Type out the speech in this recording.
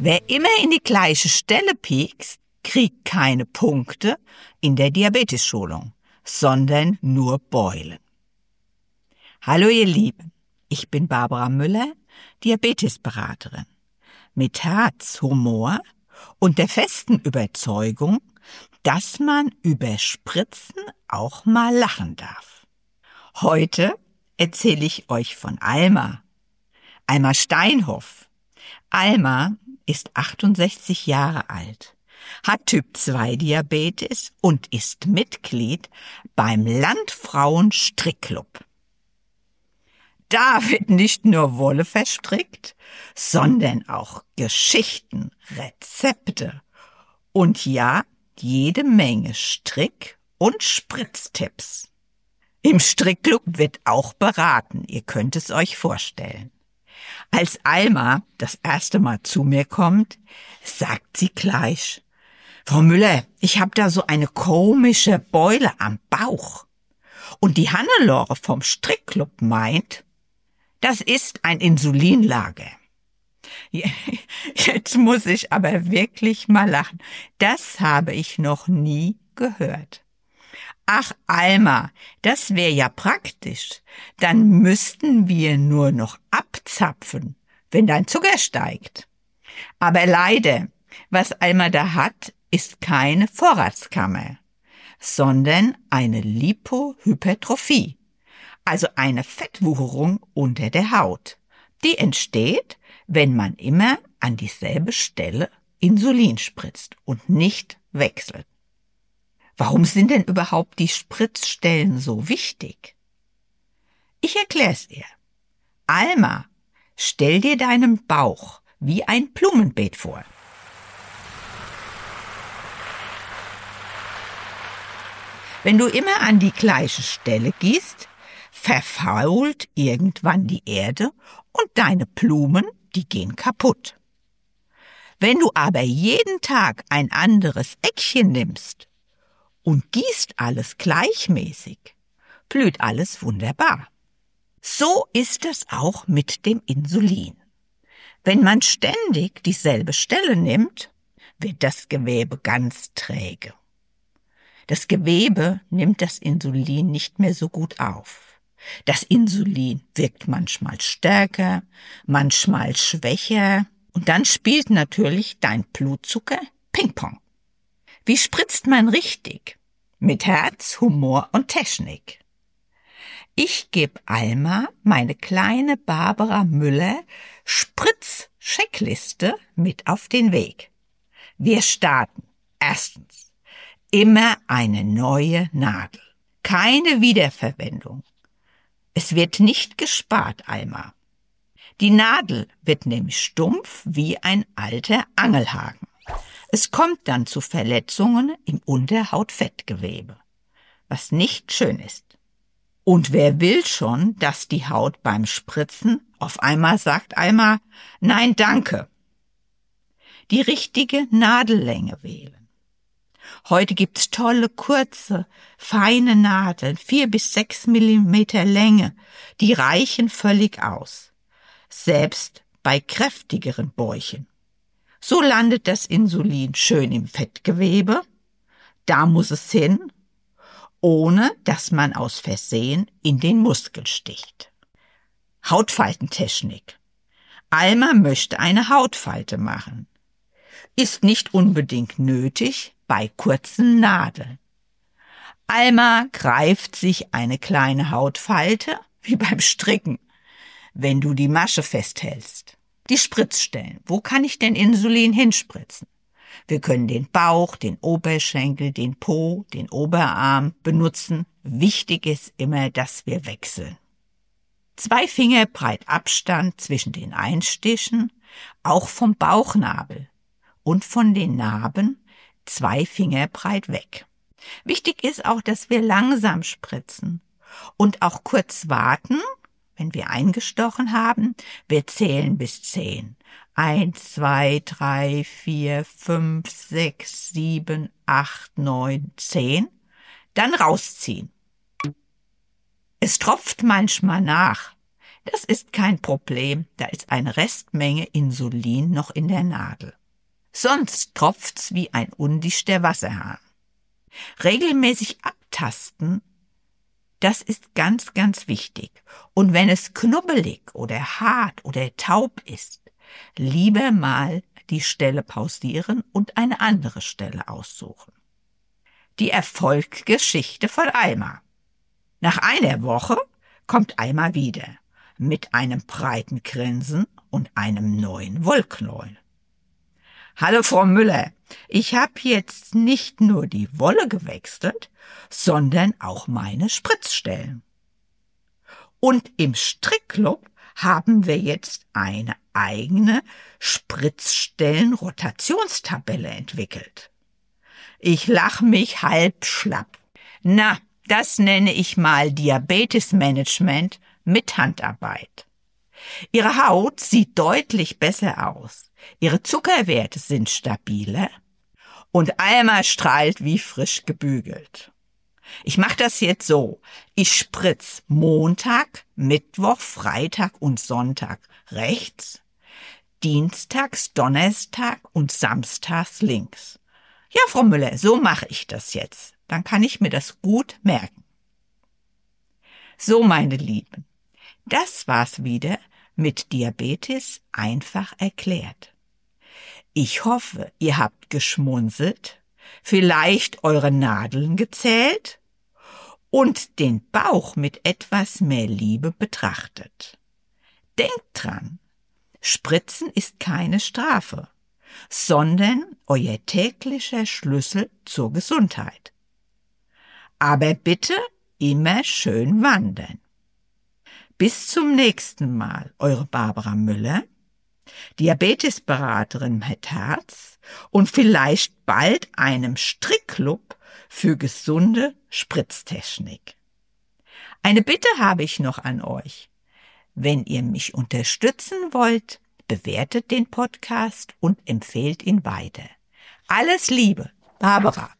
Wer immer in die gleiche Stelle piekst, kriegt keine Punkte in der Diabetesschulung, sondern nur Beulen. Hallo ihr Lieben, ich bin Barbara Müller, Diabetesberaterin. Mit Herz, Humor und der festen Überzeugung, dass man über Spritzen auch mal lachen darf. Heute erzähle ich euch von Alma. Alma Steinhoff. Alma ist 68 Jahre alt, hat Typ-2-Diabetes und ist Mitglied beim Landfrauen-Strickclub. Da wird nicht nur Wolle verstrickt, sondern auch Geschichten, Rezepte und ja, jede Menge Strick- und Spritztipps. Im Strickclub wird auch beraten, ihr könnt es euch vorstellen. Als Alma das erste Mal zu mir kommt, sagt sie gleich: Frau Müller, ich habe da so eine komische Beule am Bauch. Und die Hannelore vom Strickclub meint, das ist ein Insulinlager. Jetzt muss ich aber wirklich mal lachen. Das habe ich noch nie gehört. Ach, Alma, das wäre ja praktisch. Dann müssten wir nur noch abzapfen, wenn dein Zucker steigt. Aber leider, was Alma da hat, ist keine Vorratskammer, sondern eine Lipohypertrophie, also eine Fettwucherung unter der Haut. Die entsteht, wenn man immer an dieselbe Stelle Insulin spritzt und nicht wechselt. Warum sind denn überhaupt die Spritzstellen so wichtig? Ich erklär's ihr. Alma, stell dir deinen Bauch wie ein Blumenbeet vor. Wenn du immer an die gleiche Stelle gehst, verfault irgendwann die Erde und deine Blumen, die gehen kaputt. Wenn du aber jeden Tag ein anderes Eckchen nimmst und gießt alles gleichmäßig, blüht alles wunderbar. So ist es auch mit dem Insulin. Wenn man ständig dieselbe Stelle nimmt, wird das Gewebe ganz träge. Das Gewebe nimmt das Insulin nicht mehr so gut auf. Das Insulin wirkt manchmal stärker, manchmal schwächer und dann spielt natürlich dein Blutzucker Ping-Pong. Wie spritzt man richtig? Mit Herz, Humor und Technik. Ich gebe Alma meine kleine Barbara Müller Spritz-Checkliste mit auf den Weg. Wir starten. Erstens. Immer eine neue Nadel. Keine Wiederverwendung. Es wird nicht gespart, Alma. Die Nadel wird nämlich stumpf wie ein alter Angelhaken. Es kommt dann zu Verletzungen im Unterhautfettgewebe, was nicht schön ist. Und wer will schon, dass die Haut beim Spritzen auf einmal sagt Alma, nein, danke. Die richtige Nadellänge wählen. Heute gibt's tolle, kurze, feine Nadeln, 4 bis 6 Millimeter Länge, die reichen völlig aus. Selbst bei kräftigeren Bäuchen. So landet das Insulin schön im Fettgewebe, da muss es hin, ohne dass man aus Versehen in den Muskel sticht. Hautfaltentechnik. Alma möchte eine Hautfalte machen. Ist nicht unbedingt nötig bei kurzen Nadeln. Alma greift sich eine kleine Hautfalte, wie beim Stricken, wenn du die Masche festhältst. Die Spritzstellen. Wo kann ich denn Insulin hinspritzen? Wir können den Bauch, den Oberschenkel, den Po, den Oberarm benutzen. Wichtig ist immer, dass wir wechseln. 2 Finger breit Abstand zwischen den Einstichen, auch vom Bauchnabel und von den Narben 2 Finger breit weg. Wichtig ist auch, dass wir langsam spritzen und auch kurz warten, wenn wir eingestochen haben. Wir zählen bis 10. 1, 2, 3, 4, 5, 6, 7, 8, 9, 10. Dann rausziehen. Es tropft manchmal nach. Das ist kein Problem, da ist eine Restmenge Insulin noch in der Nadel. Sonst tropft's wie ein Undicht der Wasserhahn. Regelmäßig abtasten, das ist ganz, ganz wichtig. Und wenn es knubbelig oder hart oder taub ist, lieber mal die Stelle pausieren und eine andere Stelle aussuchen. Die Erfolgsgeschichte von Alma. Nach einer Woche kommt Alma wieder mit einem breiten Grinsen und einem neuen Wollknäuel. Hallo Frau Müller, ich habe jetzt nicht nur die Wolle gewechselt, sondern auch meine Spritzstellen. Und im Strickclub haben wir jetzt eine eigene Spritzstellen-Rotationstabelle entwickelt. Ich lach mich halb schlapp. Na, das nenne ich mal Diabetesmanagement mit Handarbeit. Ihre Haut sieht deutlich besser aus. Ihre Zuckerwerte sind stabiler und Alma strahlt wie frisch gebügelt. Ich mache das jetzt so. Ich spritz Montag, Mittwoch, Freitag und Sonntag rechts, dienstags, Donnerstag und samstags links. Ja, Frau Müller, so mache ich das jetzt. Dann kann ich mir das gut merken. So, meine Lieben, das war's wieder mit Diabetes einfach erklärt. Ich hoffe, ihr habt geschmunzelt, vielleicht eure Nadeln gezählt und den Bauch mit etwas mehr Liebe betrachtet. Denkt dran, Spritzen ist keine Strafe, sondern euer täglicher Schlüssel zur Gesundheit. Aber bitte immer schön wandern. Bis zum nächsten Mal, eure Barbara Müller, Diabetesberaterin mit Herz und vielleicht bald einem Strickclub für gesunde Spritztechnik. Eine Bitte habe ich noch an euch. Wenn ihr mich unterstützen wollt, bewertet den Podcast und empfehlt ihn weiter. Alles Liebe, Barbara.